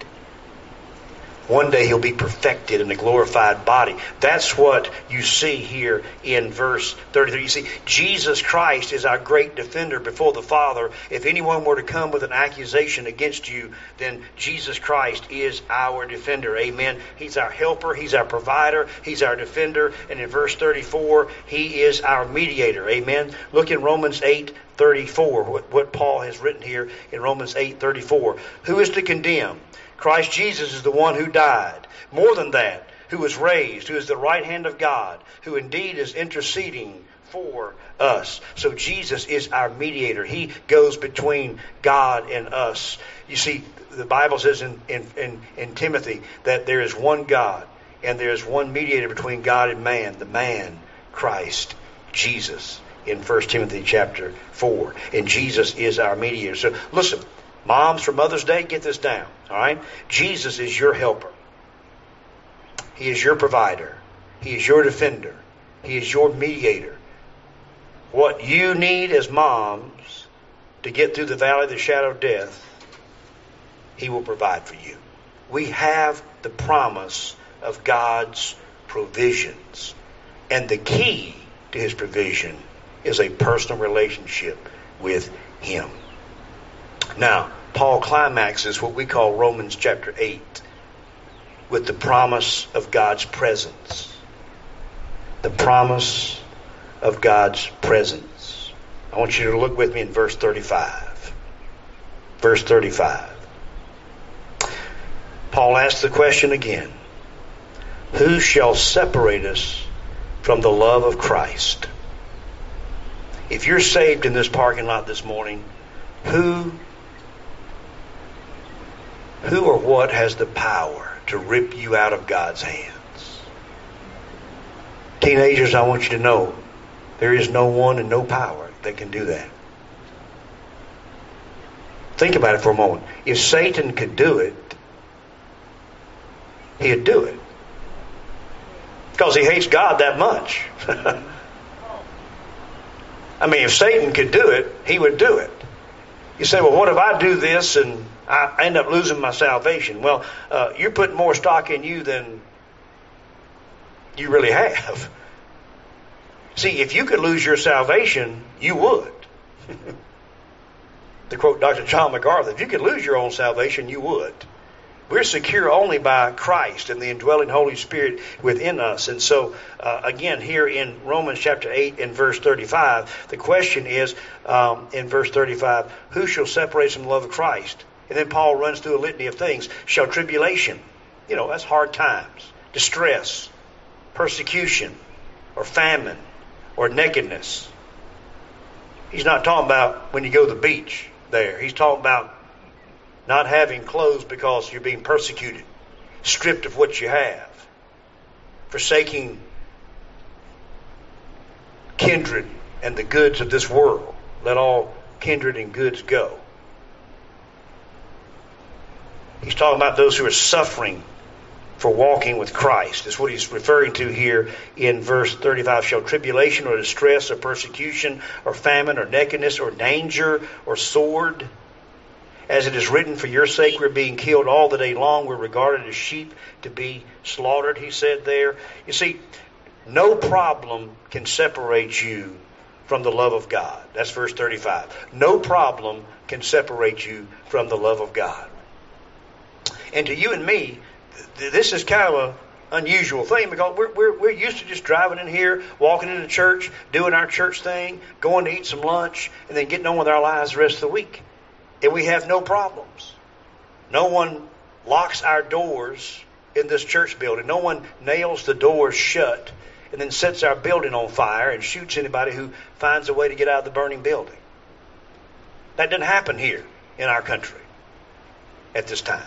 One day he'll be perfected in a glorified body. That's what you see here in verse thirty-three. You see, Jesus Christ is our great defender before the Father. If anyone were to come with an accusation against you, then Jesus Christ is our defender. Amen. He's our helper. He's our provider. He's our defender. And in verse thirty-four, he is our mediator. Amen. Look in Romans eight thirty-four, what, what Paul has written here in Romans eight thirty-four. Who is to condemn? Christ Jesus is the one who died. More than that, who was raised, who is the right hand of God, who indeed is interceding for us. So Jesus is our mediator. He goes between God and us. You see, the Bible says in, in, in, in Timothy that there is one God and there is one mediator between God and man, the man, Christ Jesus, in First Timothy chapter four. And Jesus is our mediator. So listen, moms, for Mother's Day, get this down. All right? Jesus is your helper. He is your provider. He is your defender. He is your mediator. What you need as moms to get through the valley of the shadow of death, he will provide for you. We have the promise of God's provisions. And the key to his provision is a personal relationship with him. Now, Paul climaxes what we call Romans chapter eight with the promise of God's presence. The promise of God's presence. I want you to look with me in verse thirty-five. Verse thirty-five. Paul asks the question again. Who shall separate us from the love of Christ? If you're saved in this parking lot this morning, who Who or what has the power to rip you out of God's hands? Teenagers, I want you to know, there is no one and no power that can do that. Think about it for a moment. If Satan could do it, he'd do it. Because he hates God that much. I mean, if Satan could do it, he would do it. You say, well, what if I do this and I end up losing my salvation? Well, uh, you're putting more stock in you than you really have. See, if you could lose your salvation, you would. To quote Doctor John MacArthur, if you could lose your own salvation, you would. We're secure only by Christ and the indwelling Holy Spirit within us. And so, uh, again, here in Romans chapter eight and verse thirty-five, the question is, um, in verse thirty-five, who shall separate us from the love of Christ? And then Paul runs through a litany of things. Shall tribulation, you know, that's hard times, distress, persecution, or famine, or nakedness. He's not talking about when you go to the beach there. He's talking about not having clothes because you're being persecuted, stripped of what you have, forsaking kindred and the goods of this world. Let all kindred and goods go. He's talking about those who are suffering for walking with Christ. That's what he's referring to here in verse thirty-five. Shall tribulation or distress or persecution or famine or nakedness or danger or sword? As it is written, for your sake we're being killed all the day long. We're regarded as sheep to be slaughtered, he said there. You see, no problem can separate you from the love of God. That's verse thirty-five. No problem can separate you from the love of God. And to you and me, this is kind of an unusual thing because we're, we're, we're used to just driving in here, walking into church, doing our church thing, going to eat some lunch, and then getting on with our lives the rest of the week. And we have no problems. No one locks our doors in this church building. No one nails the doors shut and then sets our building on fire and shoots anybody who finds a way to get out of the burning building. That didn't happen here in our country at this time.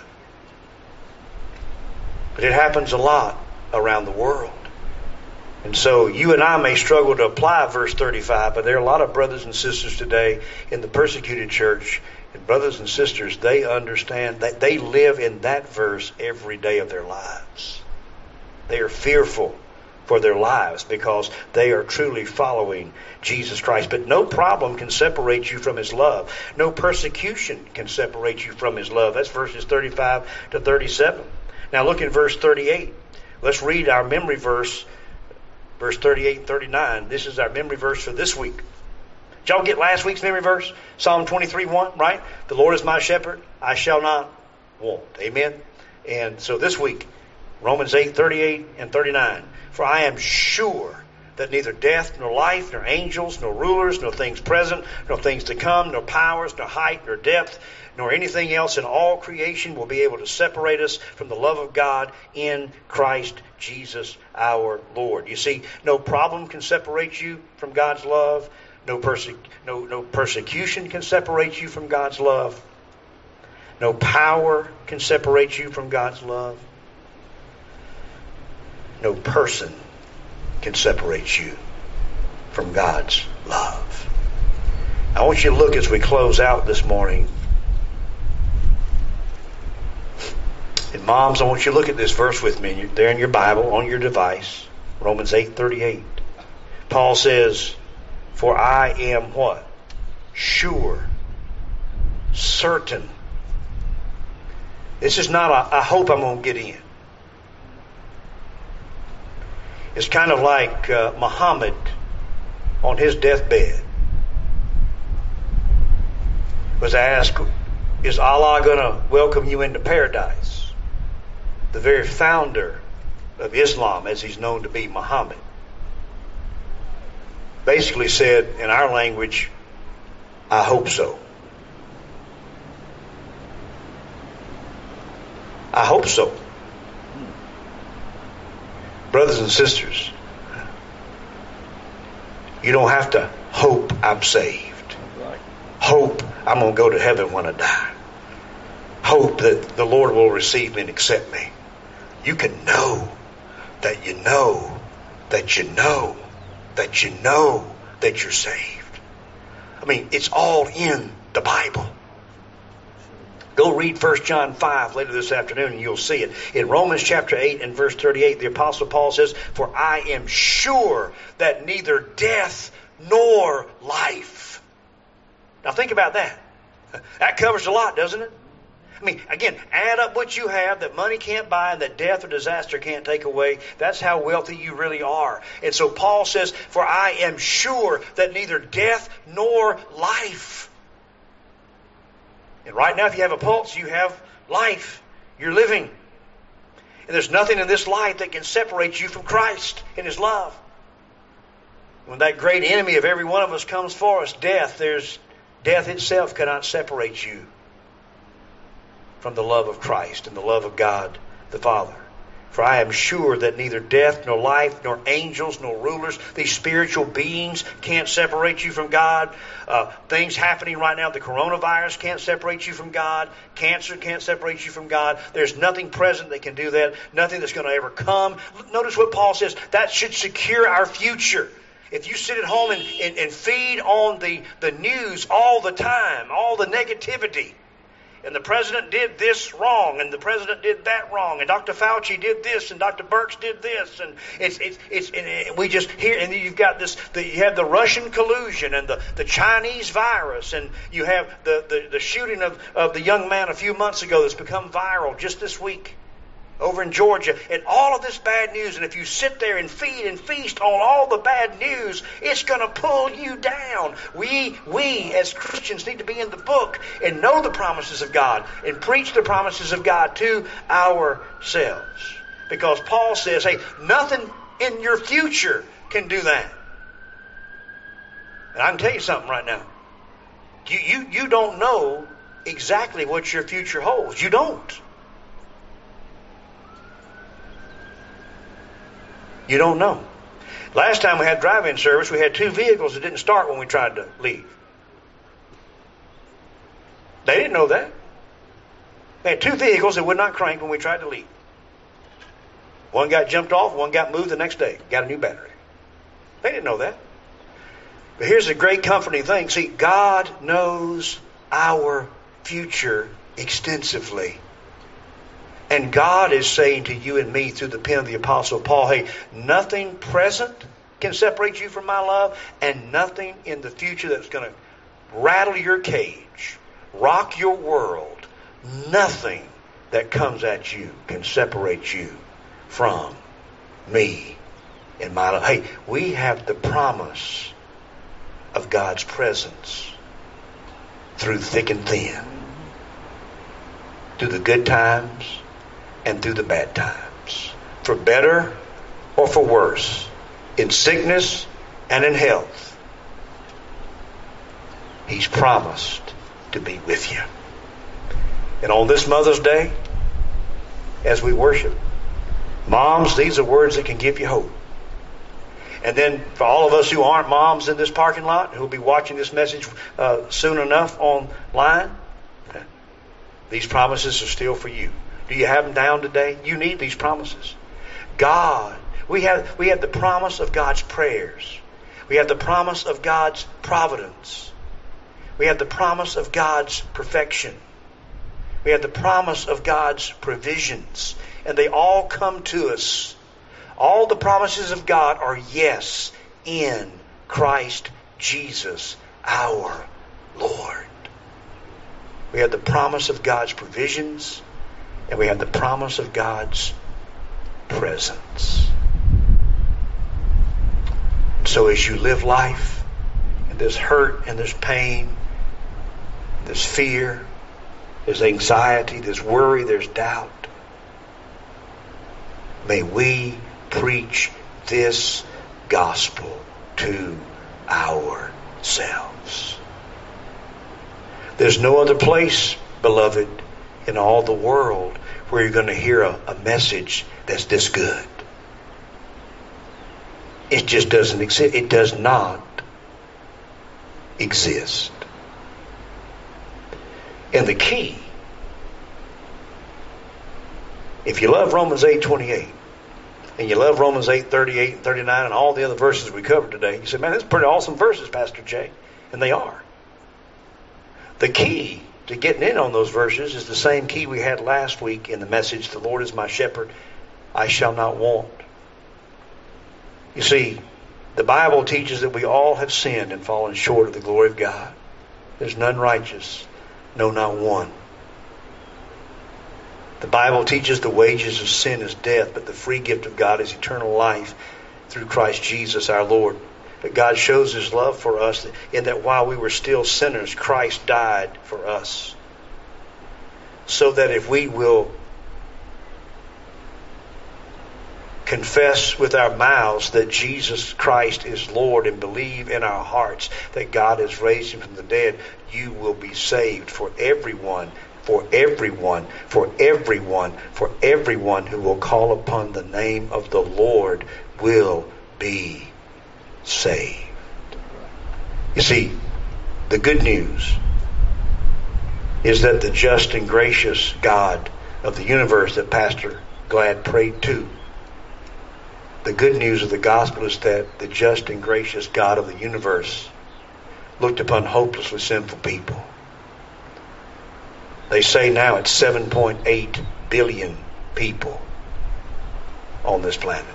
But it happens a lot around the world. And so you and I may struggle to apply verse thirty-five, but there are a lot of brothers and sisters today in the persecuted church. And brothers and sisters, they understand that they live in that verse every day of their lives. They are fearful for their lives because they are truly following Jesus Christ. But no problem can separate you from his love. No persecution can separate you from his love. That's verses thirty-five to thirty-seven. Now look at verse thirty-eight. Let's read our memory verse, verse thirty-eight and thirty-nine. This is our memory verse for this week. Did y'all get last week's memory verse? Psalm twenty-three one, right? The Lord is my shepherd, I shall not want. Amen? And so this week, Romans eight, thirty-eight and thirty-nine. For I am sure that neither death, nor life, nor angels, nor rulers, nor things present, nor things to come, nor powers, nor height, nor depth, nor anything else in all creation will be able to separate us from the love of God in Christ Jesus our Lord. You see, no problem can separate you from God's love. No, perse- no, no persecution can separate you from God's love. No power can separate you from God's love. No person can separate you from God's love. I want you to look as we close out this morning. And moms, I want you to look at this verse with me. You're there in your Bible, on your device. Romans eight thirty-eight. Paul says, for I am what? Sure. Certain. This is not a, I hope I'm going to get in. It's kind of like uh, Muhammad on his deathbed was asked, is Allah going to welcome you into paradise? The very founder of Islam, as he's known to be, Muhammad, basically said in our language, I hope so. I hope so. Brothers and sisters, you don't have to hope I'm saved. Hope I'm going to go to heaven when I die. Hope that the Lord will receive me and accept me. You can know that you know that you know that you know that you're saved. I mean, it's all in the Bible. Go read First John five later this afternoon and you'll see it. In Romans chapter eight and verse thirty-eight, the Apostle Paul says, for I am sure that neither death nor life. Now think about that. That covers a lot, doesn't it? I mean, again, add up what you have that money can't buy and that death or disaster can't take away. That's how wealthy you really are. And so Paul says, for I am sure that neither death nor life. And right now, if you have a pulse, you have life. You're living. And there's nothing in this life that can separate you from Christ and His love. When that great enemy of every one of us comes for us, death, there's death itself cannot separate you from the love of Christ and the love of God the Father. For I am sure that neither death, nor life, nor angels, nor rulers, these spiritual beings can't separate you from God. Uh, things happening right now, the coronavirus can't separate you from God. Cancer can't separate you from God. There's nothing present that can do that. Nothing that's going to ever come. Notice what Paul says. That should secure our future. If you sit at home and, and, and feed on the, the news all the time, all the negativity, and the president did this wrong, and the president did that wrong, and Doctor Fauci did this, and Doctor Birx did this, and it's it's it's and we just hear, and you've got this. The, you have the Russian collusion and the, the Chinese virus, and you have the, the, the shooting of, of the young man a few months ago that's become viral just this week over in Georgia, and all of this bad news. And if you sit there and feed and feast on all the bad news, it's going to pull you down. We, we as Christians need to be in the book and know the promises of God and preach the promises of God to ourselves. Because Paul says, hey, nothing in your future can do that. And I can tell you something right now. You, you, you don't know exactly what your future holds. You don't. You don't know. Last time we had drive-in service, we had two vehicles that didn't start when we tried to leave. They didn't know that. They had two vehicles that would not crank when we tried to leave. One got jumped off, one got moved the next day. Got a new battery. They didn't know that. But here's a great comforting thing. See, God knows our future extensively. And God is saying to you and me through the pen of the Apostle Paul, hey, nothing present can separate you from my love, and nothing in the future that's going to rattle your cage, rock your world, nothing that comes at you can separate you from me and my love. Hey, we have the promise of God's presence through thick and thin, through the good times and through the bad times, for better or for worse, in sickness and in health. He's promised to be with you. And on this Mother's Day, as we worship, moms, these are words that can give you hope. And then for all of us who aren't moms in this parking lot, who will be watching this message uh, soon enough online, these promises are still for you. Do you have them down today? You need these promises. God, we have we have the promise of God's prayers. We have the promise of God's providence. We have the promise of God's perfection. We have the promise of God's provisions. And they all come to us. All the promises of God are yes in Christ Jesus our Lord. We have the promise of God's provisions. And we have the promise of God's presence. So as you live life, and there's hurt, and there's pain, there's fear, there's anxiety, there's worry, there's doubt, may we preach this gospel to ourselves. There's no other place, beloved, in all the world where you're going to hear a, a message that's this good. It just doesn't exist. It does not exist. And the key, if you love Romans eight twenty-eight, and you love Romans eight thirty-eight and thirty-nine and all the other verses we covered today, you say, man, that's pretty awesome verses, Pastor Jay. And they are. The key to getting in on those verses is the same key we had last week in the message, the Lord is my shepherd, I shall not want. You see, the Bible teaches that we all have sinned and fallen short of the glory of God. There's none righteous, no, not one. The Bible teaches the wages of sin is death, but the free gift of God is eternal life through Christ Jesus our Lord. But God shows His love for us in that while we were still sinners, Christ died for us. So that if we will confess with our mouths that Jesus Christ is Lord and believe in our hearts that God has raised him from the dead, you will be saved. For everyone, for everyone, for everyone, for everyone who will call upon the name of the Lord will be saved. You see, the good news is that the just and gracious God of the universe that Pastor Glad prayed to, the good news of the gospel is that the just and gracious God of the universe looked upon hopelessly sinful people. They say now it's seven point eight billion people on this planet.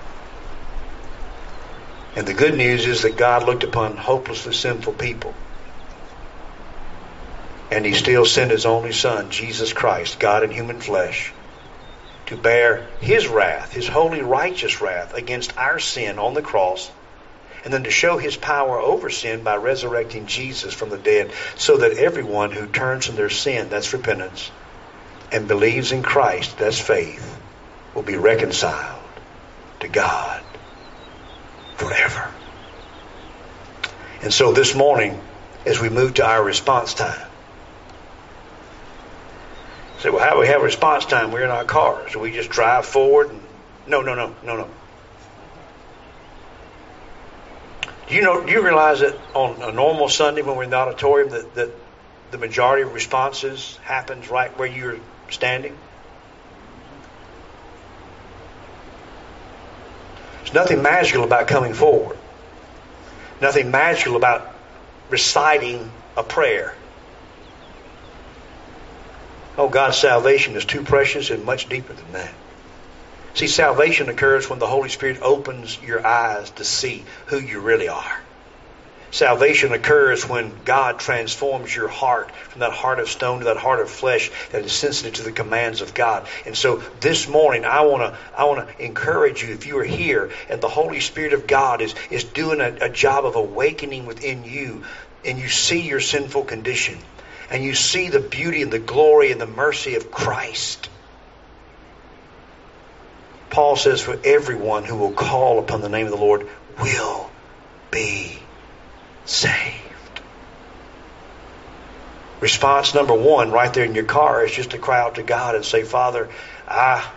And the good news is that God looked upon hopelessly sinful people. And he still sent his only Son, Jesus Christ, God in human flesh, to bear his wrath, his holy righteous wrath against our sin on the cross, and then to show his power over sin by resurrecting Jesus from the dead, so that everyone who turns from their sin, that's repentance, and believes in Christ, that's faith, will be reconciled to God forever. And so this morning, as we move to our response time, say, well, how do we have response time? We're in our cars. So we just drive forward? And... No, no, no, no, no. Do you know? Do you realize that on a normal Sunday when we're in the auditorium that, that the majority of responses happens right where you're standing? There's nothing magical about coming forward. Nothing magical about reciting a prayer. Oh, God's salvation is too precious and much deeper than that. See, salvation occurs when the Holy Spirit opens your eyes to see who you really are. Salvation occurs when God transforms your heart from that heart of stone to that heart of flesh that is sensitive to the commands of God. And so this morning, I want to I want to encourage you, if you are here and the Holy Spirit of God is, is doing a, a job of awakening within you, and you see your sinful condition, and you see the beauty and the glory and the mercy of Christ. Paul says, for everyone who will call upon the name of the Lord will be saved. Response number one right there in your car is just to cry out to God and say, Father, I,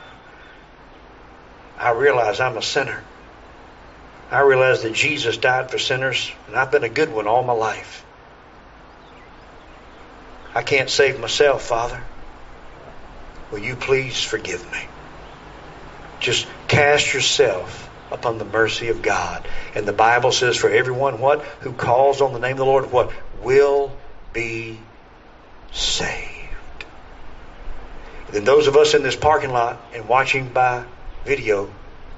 I realize I'm a sinner. I realize that Jesus died for sinners, and I've been a good one all my life. I can't save myself, Father. Will you please forgive me? Just cast yourself upon the mercy of God. And the Bible says for everyone, what? Who calls on the name of the Lord, what? Will be saved. And then those of us in this parking lot and watching by video,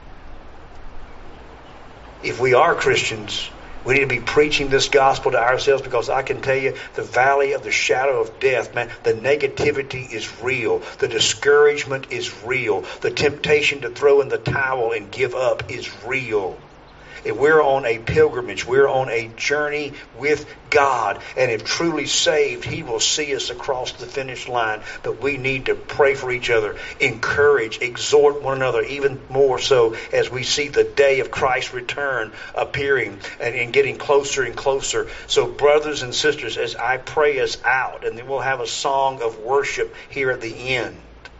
if we are Christians, we need to be preaching this gospel to ourselves, because I can tell you the valley of the shadow of death, man, the negativity is real. The discouragement is real. The temptation to throw in the towel and give up is real. If we're on a pilgrimage, we're on a journey with God. And if truly saved, He will see us across the finish line. But we need to pray for each other, encourage, exhort one another, even more so as we see the day of Christ's return appearing and, and getting closer and closer. So brothers and sisters, as I pray us out, and then we'll have a song of worship here at the end.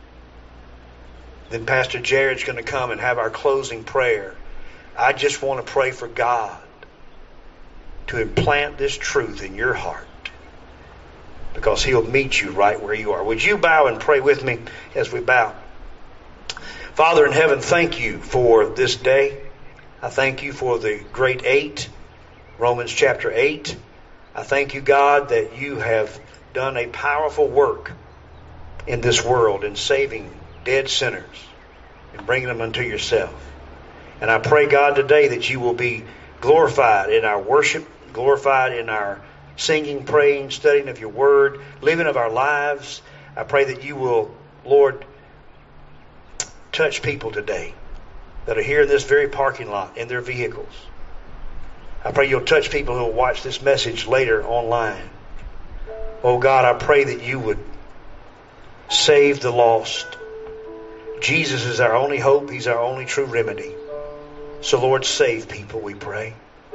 Then Pastor Jared's going to come and have our closing prayer. I just want to pray for God to implant this truth in your heart, because He'll meet you right where you are. Would you bow and pray with me as we bow? Father in heaven, thank you for this day. I thank you for the great eight, Romans chapter eight. I thank you, God, that you have done a powerful work in this world in saving dead sinners and bringing them unto yourself. And I pray, God, today that you will be glorified in our worship, glorified in our singing, praying, studying of your word, living of our lives. I pray that you will, Lord, touch people today that are here in this very parking lot in their vehicles. I pray you'll touch people who will watch this message later online. Oh God, I pray that you would save the lost, Jesus is our only hope. He's our only true remedy. So, Lord, save people, we pray.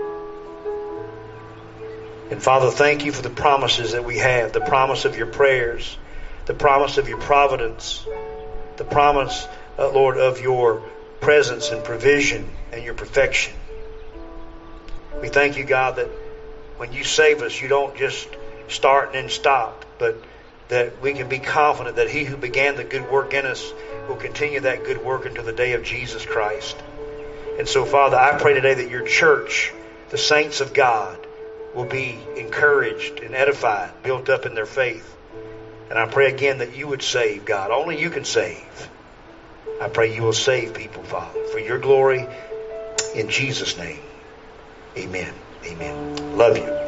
And Father, thank you for the promises that we have, the promise of your prayers, the promise of your providence, the promise, uh, Lord, of your presence and provision and your perfection. We thank you, God, that when you save us, you don't just start and then stop, but that we can be confident that he who began the good work in us will continue that good work until the day of Jesus Christ. And so, Father, I pray today that your church, the saints of God, will be encouraged and edified, built up in their faith. And I pray again that you would save, God. Only you can save. I pray you will save people, Father, for your glory. In Jesus' name, amen. Amen. Love you.